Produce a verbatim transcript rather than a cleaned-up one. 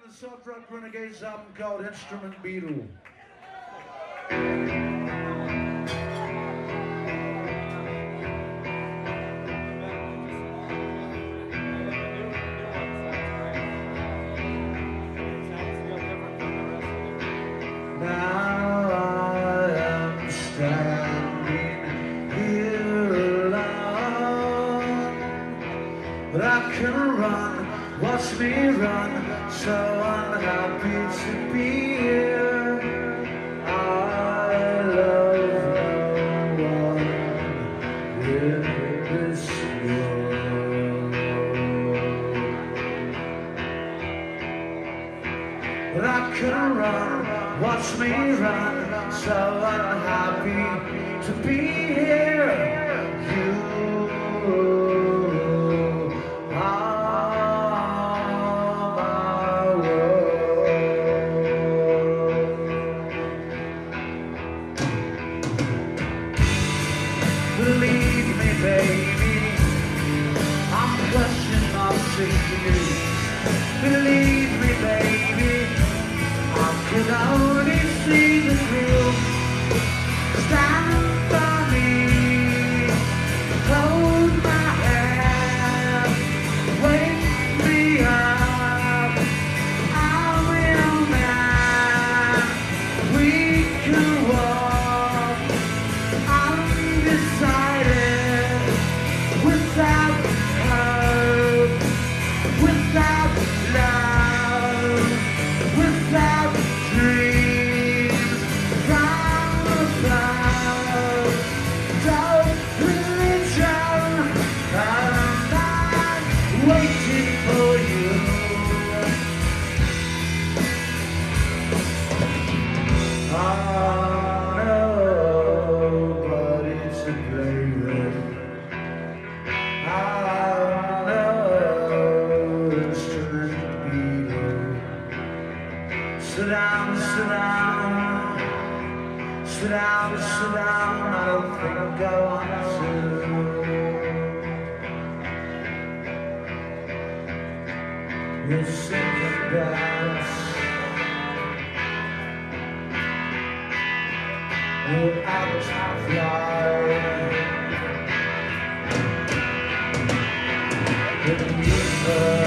the Soft Rock Renegades album called Instrument Beetle. Now I am standing here alone, but I can run, watch me run, so unhappy to be here. I love no one in this world, but I can run, watch me run, so unhappy to be here. You believe me, baby, I'm crushing my secrets. Believe me, baby, I could only see the truth. Stand by me, hold my hand, wake me up. I'm your man. We can walk undecided, without hope, without love, without dreams from above. Don't religion, I'm not waiting for you. I'm nobody to play with. I'm no instrument beetle. Sit down, sit down, sit down, sit down. I don't think I want to. You sing and dance, you act and fly. The universe